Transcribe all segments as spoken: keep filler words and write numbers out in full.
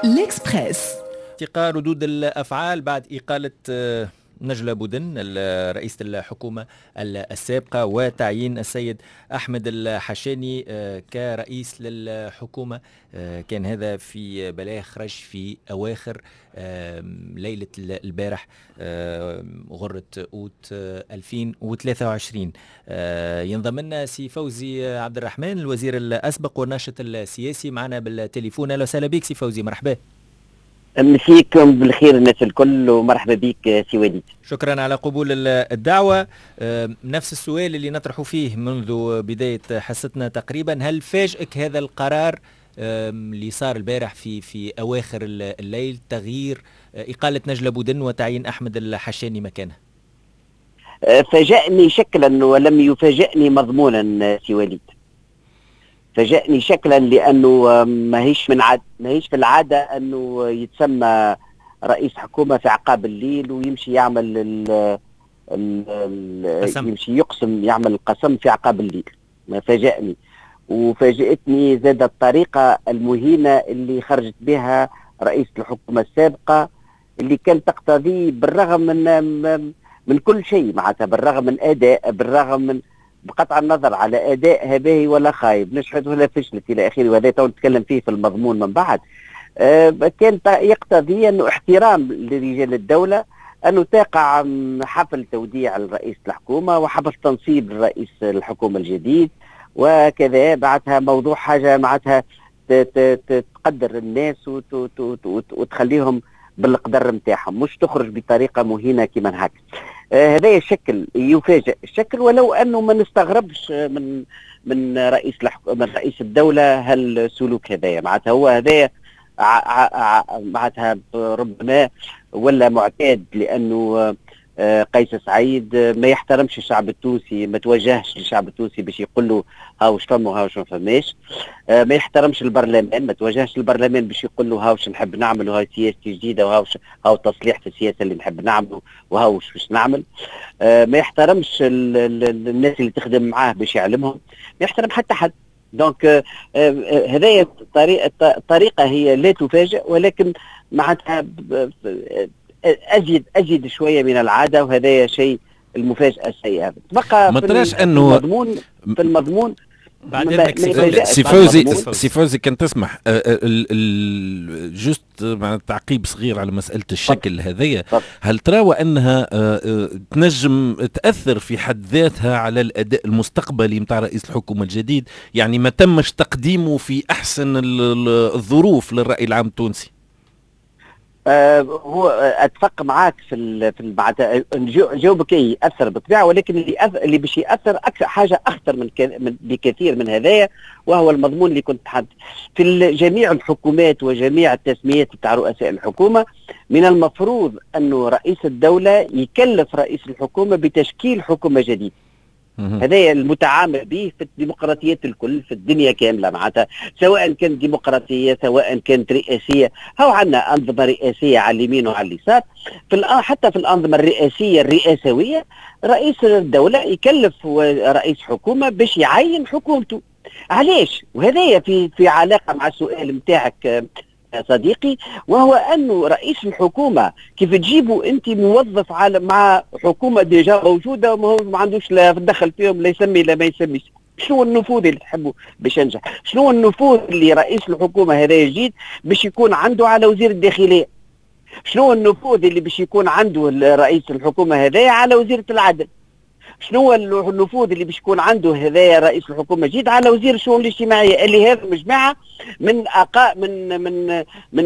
الإكسبريس. ارتقاء ردود الأفعال بعد إقالة نجلة بودن رئيسة الحكومة السابقة وتعيين السيد أحمد الحشاني كرئيس للحكومة. كان هذا في بلاغ خرج في أواخر ليلة البارح غرة أوت ألفين وثلاثة وعشرين. ينضم لنا سي فوزي عبد الرحمن الوزير الأسبق والناشط السياسي معنا بالتليفون. أهلا وسهلا بك سي فوزي، مرحبا. مسيكم بالخير الناس الكل ومرحبا بك سي وليد. شكرا على قبول الدعوة. نفس السؤال اللي نطرحه فيه منذ بداية حصتنا تقريبا، هل فاجئك هذا القرار اللي صار البارح في في أواخر الليل، تغيير إقالة نجلة بودن وتعيين أحمد الحشاني مكانها؟ فاجأني شكلا ولم يفاجئني مضمونا سي وليد. فاجأني شكلا لأنه ما هيش من عاد ما هيش في العادة أنه يتسمى رئيس حكومة في عقاب الليل ويمشي يعمل ال ال ال يمشي يقسم يعمل القسم في عقاب الليل. ما فاجأني، وفاجأتني زاد الطريقة المهينة اللي خرجت بها رئيس الحكومة السابقة، اللي كانت تقتضي بالرغم من من كل شيء معناتها، بالرغم من أداء، بالرغم من بقطع النظر على أداء باهي ولا خايب، نجحت ولا فشلت إلى آخره، وهذا تو نتكلم فيه في المضمون من بعد. آه كان يقتضي أنه احترام لرجال الدولة، أنه تقع حفل توديع رئيس الحكومة وحفل تنصيب رئيس الحكومة الجديد، وكذا بعدها موضوع حاجة معناتها تقدر الناس وتخليهم بالقدر نتاعهم، مش تخرج بطريقة مهينة كما هكا. آه هذا الشكل يفاجئ الشكل، ولو انه ما نستغربش من من رئيس من رئيس الدولة هالسلوك هذايا، معناتها هو هذايا معناتها ربما ولا معتاد، لانه آه قيس سعيد ما يحترمش الشعب التونسي، ما توجهش للشعب التونسي باش يقول له هاوش فم وهاوش ما فماش. آه ما يحترمش البرلمان، ما توجهش للبرلمان باش يقول له هاوش نحب نعمل وهاي سياستي جديده وهاوش هاو تصليح في السياسه اللي نحب نعمله وهاوش باش نعمل. آه ما يحترمش الناس اللي تخدم معاه باش يعلمهم، ما يحترم حتى حد. دونك آه آه هذه طريقه طريقه هي لا تفاجئ، ولكن معناتها أزيد أزيد شوية من العادة، وهذا شيء المفاجأة السيئة. بقى ما تراش أنه في المضمون في المضمون سي فوزي سي فوزي كان تسمح جست مع تعقيب صغير على مسألة الشكل هذية، هل ترى وأنها تنجم تأثر في حد ذاتها على الأداء المستقبلي متاع رئيس الحكومة الجديد؟ يعني ما تمش تقديمه في أحسن الظروف للرأي العام التونسي. آه هو اتفق معاك في ال في بعد جاوبك ياثر بالطبيعه، ولكن اللي أث... اللي باش ياثر اكثر حاجه اخطر من, ك... من بكثير من هذايا، وهو المضمون اللي كنت حد في جميع الحكومات وجميع التسميات بتاع رؤساء الحكومه. من المفروض انه رئيس الدوله يكلف رئيس الحكومه بتشكيل حكومه جديده. هذا المتعامل به في الديمقراطيات الكل في الدنيا كامله، معناتها سواء كانت ديمقراطيه سواء كانت رئاسيه. هاو عندنا انظمه رئاسيه على اليمين وعلى اليسار، في حتى في الانظمه الرئاسيه الرئاسويه رئيس الدوله يكلف رئيس حكومه باش يعين حكومته. علاش؟ وهذا في في علاقه مع السؤال نتاعك صديقي، وهو انه رئيس الحكومه كيف تجيبوا انت موظف على مع حكومه ديجا موجوده وما هو ما عندوش لا دخل فيهم، لا يسمي لا ما يسميش. شنو النفوذ اللي تحبوا باش ينجح؟ شنو النفوذ اللي رئيس الحكومه هذا يجيد باش يكون عنده على وزير الداخليه؟ شنو النفوذ اللي باش يكون عنده رئيس الحكومه هذا على وزيره العدل؟ شنو النفوذ اللي باش يكون عنده هذايا رئيس الحكومه جديد على وزير الشؤون الاجتماعيه، اللي هذا مجموعه من أقا من من من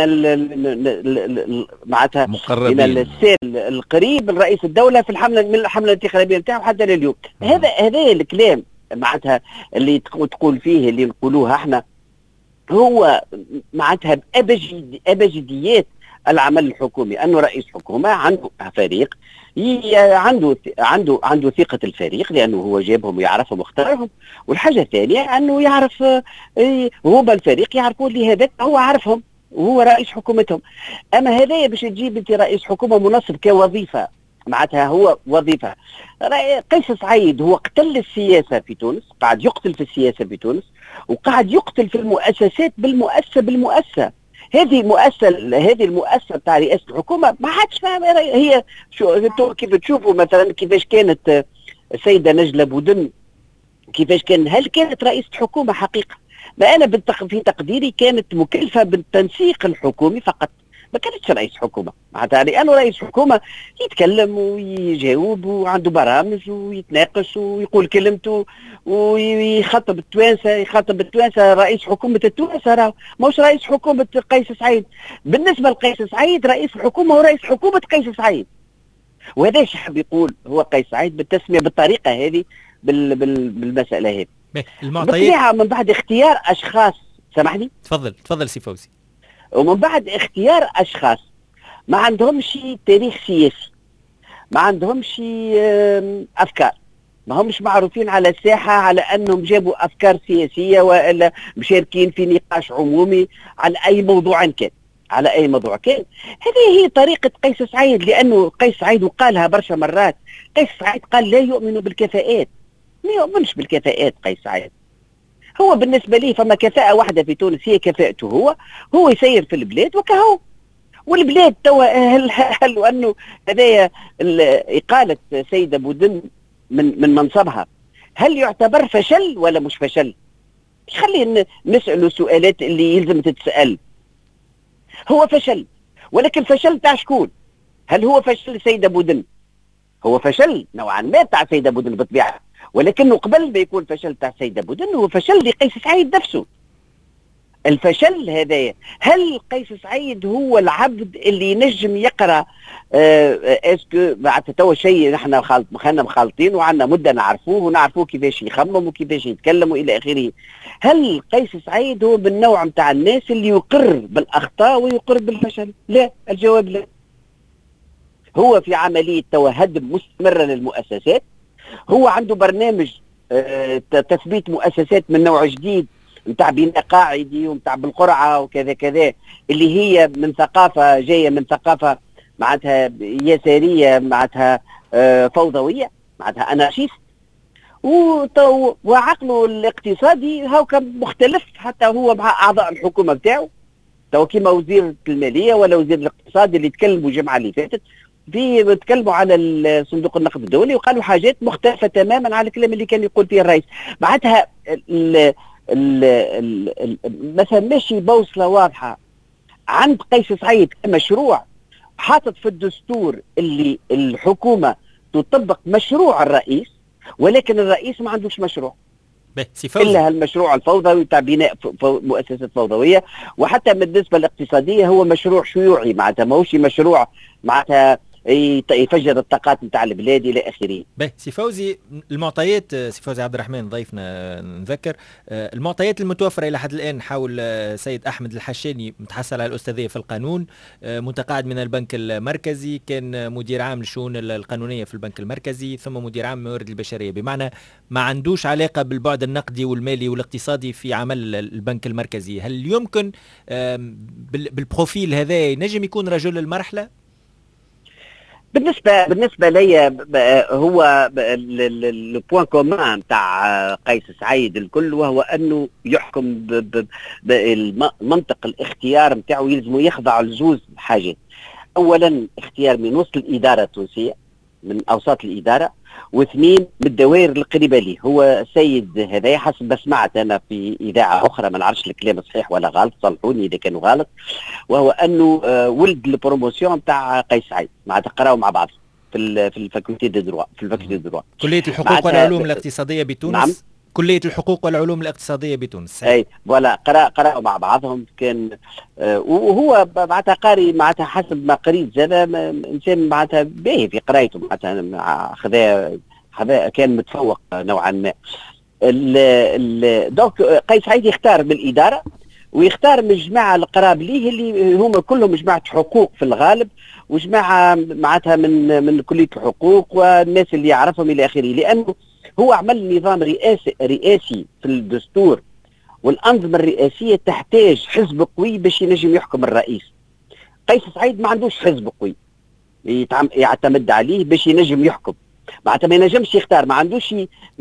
من معناتها من السيل القريب من رئيس الدوله في الحمله من الحمله الانتخابيه نتاعو حتى لليوم. هذا هذا الكلام معناتها اللي تقول فيه اللي نقولوها احنا هو معناتها ابجديات العمل الحكومي، انه رئيس حكومه عنده فريق، عنده عنده عنده ثقه الفريق لانه هو جابهم ويعرفهم واختارهم، والحاجه الثانيه انه يعرف هو الفريق يعرفوا اللي هذاك هو عارفهم وهو رئيس حكومتهم. اما هذايا باش تجيب انت رئيس حكومه منصب كوظيفه، معناتها هو وظيفه. قيس سعيد هو قتل السياسه في تونس، قاعد يقتل في السياسه في تونس، وقاعد يقتل في المؤسسات بالمؤسسه بالمؤسسه. هذه مؤسسه هذه المؤسسه تاع رئاسه الحكومه ما حدش فاهم هي شو كيف تشوفوا مثلا كيفاش كانت السيده نجله بودن، كيفاش كان، هل كانت رئيسه حكومه حقيقه؟ ما انا في تقديري كانت مكلفه بالتنسيق الحكومي فقط، ما كانتش رئيس حكومه معناتها، لانه رئيس حكومه يتكلم ويجاوب وعنده برامج ويتناقش ويقول كلمته ويخاطب التوانسه يخاطب التوانسه رئيس حكومه التوانسه راهو مش رئيس حكومه قيس سعيد. بالنسبه لقيس سعيد رئيس الحكومه هو رئيس حكومه قيس سعيد، وهذا ايش حاب يقول هو قيس سعيد بالتسميه بالطريقه هذه بال بال بالمساله هذه. المعطيات من بعد اختيار اشخاص، سامحني تفضل تفضل سي فوزي، ومن بعد اختيار اشخاص ما عندهمش تاريخ سياسي، ما عندهمش افكار، ما همش معروفين على الساحه على انهم جابوا افكار سياسيه والا مشاركين في نقاش عمومي على اي موضوع كان، على اي موضوع كان. هذه هي طريقه قيس سعيد، لانه قيس سعيد وقالها برشا مرات، قيس سعيد قال لا يؤمن بالكفاءات، ما يؤمنش بالكفاءات قيس سعيد. هو بالنسبه لي فما كفاءه واحده في تونس هي كفاءته هو، هو يسير في البلاد وكهو، والبلاد توا هل هل انه هذايا اقاله سيده بودن من من منصبها هل يعتبر فشل ولا مش فشل؟ خلينا نسأله سؤالات اللي يلزم تتسأل. هو فشل، ولكن فشل تاع شكون؟ هل هو فشل سيدة بودن؟ هو فشل نوعا ما تاع سيدة بودن بالطبيعة، ولكنه قبل ما يكون فشل تاع سيدة بودن هو فشل لقيس سعيد نفسه. الفشل هذايا، هل قيس سعيد هو العبد اللي ينجم يقرا اسكو بعد توا شيء نحن خالط خلنا مخالطين وعندنا مده نعرفوه ونعرفوه كيفاش يخمم وكيفاش يتكلم والى اخره. هل قيس سعيد هو بالنوع نتاع الناس اللي يقر بالاخطاء ويقر بالفشل؟ لا، الجواب لا. هو في عمليه توا هدم مستمره للمؤسسات، هو عنده برنامج تثبيت مؤسسات من نوع جديد نتاع بناء قاعدي ونتاع بالقرعه وكذا كذا، اللي هي من ثقافه جايه من ثقافه معناتها يساريه معناتها فوضويه معناتها انارشيست، وعقله الاقتصادي هو كان مختلف حتى هو مع اعضاء الحكومه بتاعه، تو كيما وزير الماليه ولا وزير الاقتصاد اللي تكلموا الجمعه اللي فاتت في تكلموا على صندوق النقد الدولي وقالوا حاجات مختلفه تماما على الكلام اللي كان يقول فيه الرئيس. معناتها ما ثماش بوصله واضحه عند قيس سعيد كمشروع حاطط في الدستور اللي الحكومه تطبق مشروع الرئيس، ولكن الرئيس ما عندوش مشروع الا هالمشروع الفوضوي تاع بناء مؤسسات فوضويه. وحتى بالنسبه الاقتصاديه هو مشروع شيوعي معناتها ماهوش مشروع معناتها يفجر الطاقات نتاع البلاد الى اخره. باهي سي فوزي، المعطيات سي فوزي عبد الرحمن ضيفنا نذكر المعطيات المتوفره الى حد الان حول سيد احمد الحشاني، متحصل على الاستاذيه في القانون، متقاعد من البنك المركزي، كان مدير عام للشؤون القانونيه في البنك المركزي، ثم مدير عام الموارد البشريه، بمعنى ما عندوش علاقه بالبعد النقدي والمالي والاقتصادي في عمل البنك المركزي. هل يمكن بالبروفيل هذا ينجم يكون رجل المرحله؟ بالنسبه بالنسبه لي هو البوان كومان تاع قيس سعيد الكل، وهو انه يحكم بالمنطق الاختيار نتاعو يلزم يخضع لزوز حاجات. اولا اختيار من وسط الاداره التونسيه من اوساط الاداره، واثنين من الدوائر القريبه ليه. هو السيد هذا حسب ما سمعت انا في اذاعه اخرى، ما نعرفش الكلام صحيح ولا غلط، صلحوني اذا كانوا غلط، وهو انه ولد البروموسيون تاع قيس سعيد معناتها قراوا مع بعض في في الفاكولتي دو دروا في الفاكولتي دو دروا كليه الحقوق والعلوم الاقتصاديه بتونس. نعم؟ كلية الحقوق والعلوم الاقتصادية بتونس. اي فوالا قرا قراوا مع بعضهم كان آه وهو معناتها قاري معناتها حسب ما قريت زاد انسان معناتها باهي في قرايته معناتها خذا خذا كان متفوق نوعا ما. دونك قيس سعيد يختار بالإدارة ويختار من جماعة القراب ليه اللي هما كلهم جماعة حقوق في الغالب، وجماعة معناتها من من كلية الحقوق والناس اللي يعرفهم إلى آخره، لأنه هو عمل نظام رئاسي رئاسي في الدستور، والأنظمة الرئاسية تحتاج حزب قوي باش ينجم يحكم الرئيس. قيس سعيد ما عندوش حزب قوي يعتمد عليه باش ينجم يحكم، معناتها ما ينجمش يختار، ما عندوش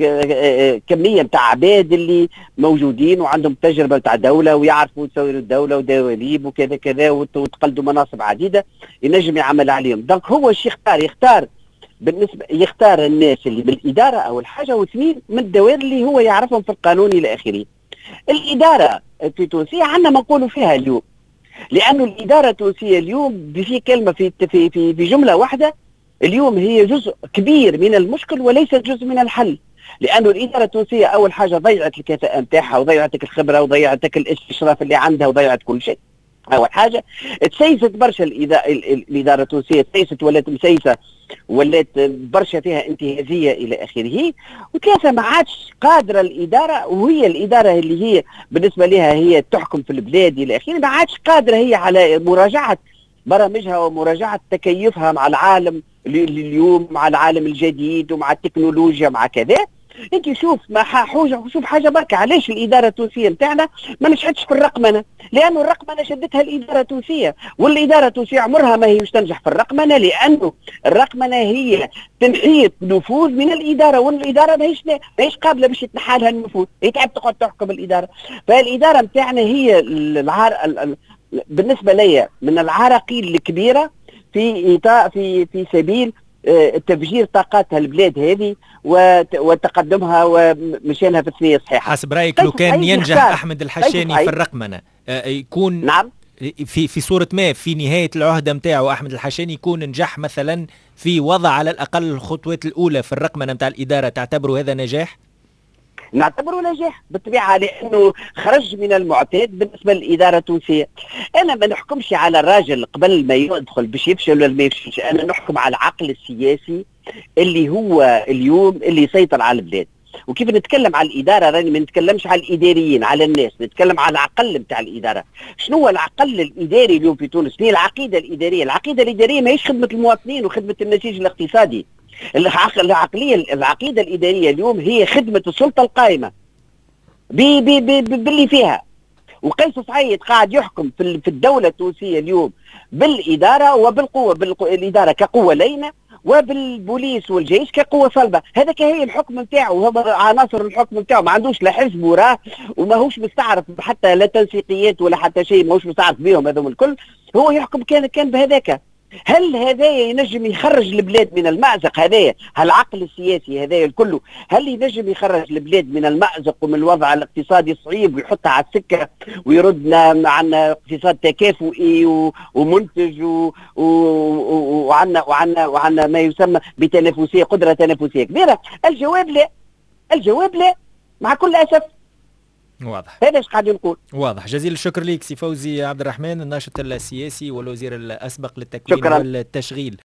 كميه نتاع عباد اللي موجودين وعندهم تجربه نتاع دوله ويعرفوا يسويوا الدوله ودواليب وكذا كذا وتقلدوا مناصب عديده ينجم يعمل عليهم. دونك هو ايش يختار؟ يختار بالنسبه يختار الناس اللي بالاداره اول حاجه، واثنين من الدوائر اللي هو يعرفهم في القانون الى اخره. الاداره في تونسيه عندنا ما نقولوا فيها اليوم، لانه الاداره التونسيه اليوم في كلمه في في في, في جمله واحده، اليوم هي جزء كبير من المشكل وليس جزء من الحل. لانه الاداره التونسيه اول حاجه ضيعت الكفاءه نتاعها وضيعتك الخبره وضيعتك الاستشراف اللي عندها وضيعت كل شيء. اول حاجه تسيست برشا الاداره التونسيه، تسيست ولات مسيسه ولات برشا فيها انتهازيه الى اخره. وثلاثه ما عادش قادره الاداره، وهي الاداره اللي هي بالنسبه لها هي تحكم في البلاد الى اخره، ما عادش قادره هي على مراجعه برامجها ومراجعه تكيفها مع العالم اليوم، مع العالم الجديد ومع التكنولوجيا مع كذا. انت شوف ما حاجه شوف حاجه بركه، علاش الاداره التونسيه نتاعنا ما نجحتش في الرقمنه؟ لانه الرقمنه شدتها الاداره التونسيه، والاداره التونسيه عمرها ما هي مش تنجح في الرقمنه، لانه الرقمنه هي تنحيط نفوذ من الاداره، والاداره ما هيش ما هيش قابله باش يتنحى لها النفوذ، هي تعب تقعد تحكم الاداره. فالاداره نتاعنا هي العار بالنسبه لي من العراقيل الكبيره في إطاء في في سبيل تفجير طاقاتها البلاد هذه وتقدمها ومشانها في الثنيه الصحيحه. حسب رايك لو كان ينجح احمد الحشاني في الرقمنه يكون نعم في في صوره ما في نهايه العهده نتاعو احمد الحشاني يكون نجح مثلا في وضع على الاقل الخطوات الاولى في الرقمنه نتاع الاداره، تعتبروا هذا نجاح؟ نعتبره نجاح بالطبيعه، لانه خرج من المعتاد بالنسبه للاداره التونسيه. انا ما نحكمش على الراجل قبل ما يدخل باش يفشل ولا ما يفشلش، انا نحكم على العقل السياسي اللي هو اليوم اللي يسيطر على البلاد. وكيف نتكلم على الاداره راني ما نتكلمش على الاداريين، على الناس، نتكلم على العقل نتاع الاداره. شنو هو العقل الاداري اليوم في تونس؟ هي العقيده الاداريه، العقيده الاداريه ماهيش خدمه المواطنين وخدمه النسيج الاقتصادي. العقليه العقيده الاداريه اليوم هي خدمه السلطه القائمه بي بي بي باللي فيها. وقيس سعيد قاعد يحكم في الدوله التونسيه اليوم بالاداره وبالقوه، بالاداره كقوه لينه وبالبوليس والجيش كقوه صلبه. هذا هي الحكم نتاعو، وهذا عناصر الحكم نتاعو. ما عندوش لا حزب وراه وما هوش مستعرف حتى لا تنسيقيات ولا حتى شيء، ما هوش مستعرف بهم هذوم الكل. هو يحكم كان كان بهذاك. هل هذايا ينجم يخرج البلاد من المأزق؟ هذايا العقل السياسي هذايا الكل هل ينجم يخرج البلاد من المأزق ومن الوضع الاقتصادي الصعيب ويحطها على السكه ويردنا عنا اقتصاد تكافؤي ومنتج وعنا وعنا وعنا ما يسمى بتنافسيه، قدره تنافسيه كبيره؟ الجواب لا، الجواب لا مع كل اسف. واضح. هذا ايش قاعد نقول. واضح. جزيل الشكر ليك سي فوزي عبد الرحمن، الناشط السياسي والوزير الاسبق للتكوين والتشغيل